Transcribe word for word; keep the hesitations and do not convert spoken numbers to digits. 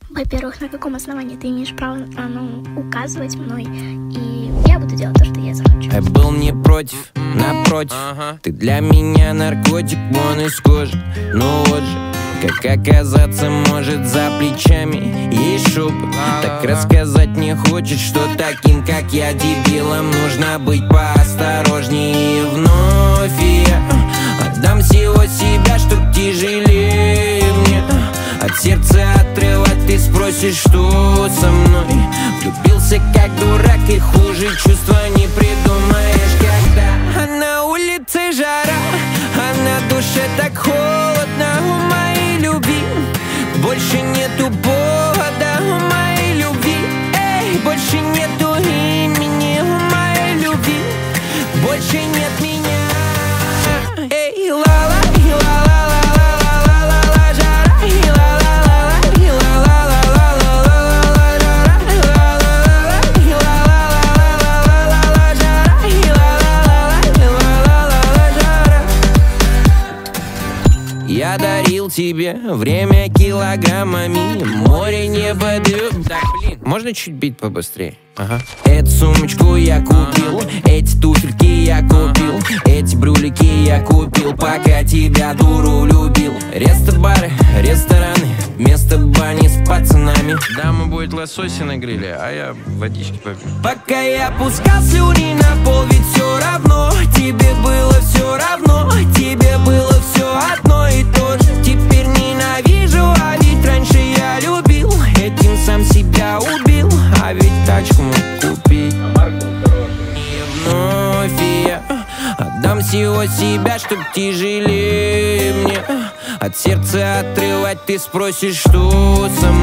Во-первых, на каком основании ты имеешь право а, ну, указывать мной? И я буду делать то, что я захочу. Я был не против, напротив. ага. Ты для меня наркотик, вон из кожи. Ну вот же, как оказаться может за плечами есть шепот. Так рассказать не хочет, что таким, как я, дебилом нужно быть поосторожнее. И вновь я отдам всего себя, чтоб тяжелее мне от сердца отрывать. Ты спросишь, что со мной? Влюбился как дурак, и хуже чувства не придумаешь. Когда на улице жара, а на душе так холодно. У моей любви больше нету повода. У моей любви, эй, больше нету имени. У моей любви больше нет меня. Эй, ла-ла, и ла-ла-ла. Я дарил тебе время килограммами, море, небо, дым. Так, блин, можно чуть бит побыстрее? Ага. Эту сумочку я купил, эти туфельки я купил, эти брюлики я купил, пока тебя, дуру, любил. Рестобары, рестораны, вместо бани с пацанами. Дама будет лосося на гриле, а я водички попью. Пока я пускал слюни на пол, ведь все равно тебе было все равно. Тебе было все одно и то же. Теперь ненавижу, а ведь раньше я любил. Этим сам себя убил, а ведь тачку мог купить. И вновь я отдам всего себя, чтоб тяжелее мне от сердца отрывать. Ты спросишь, что со мной?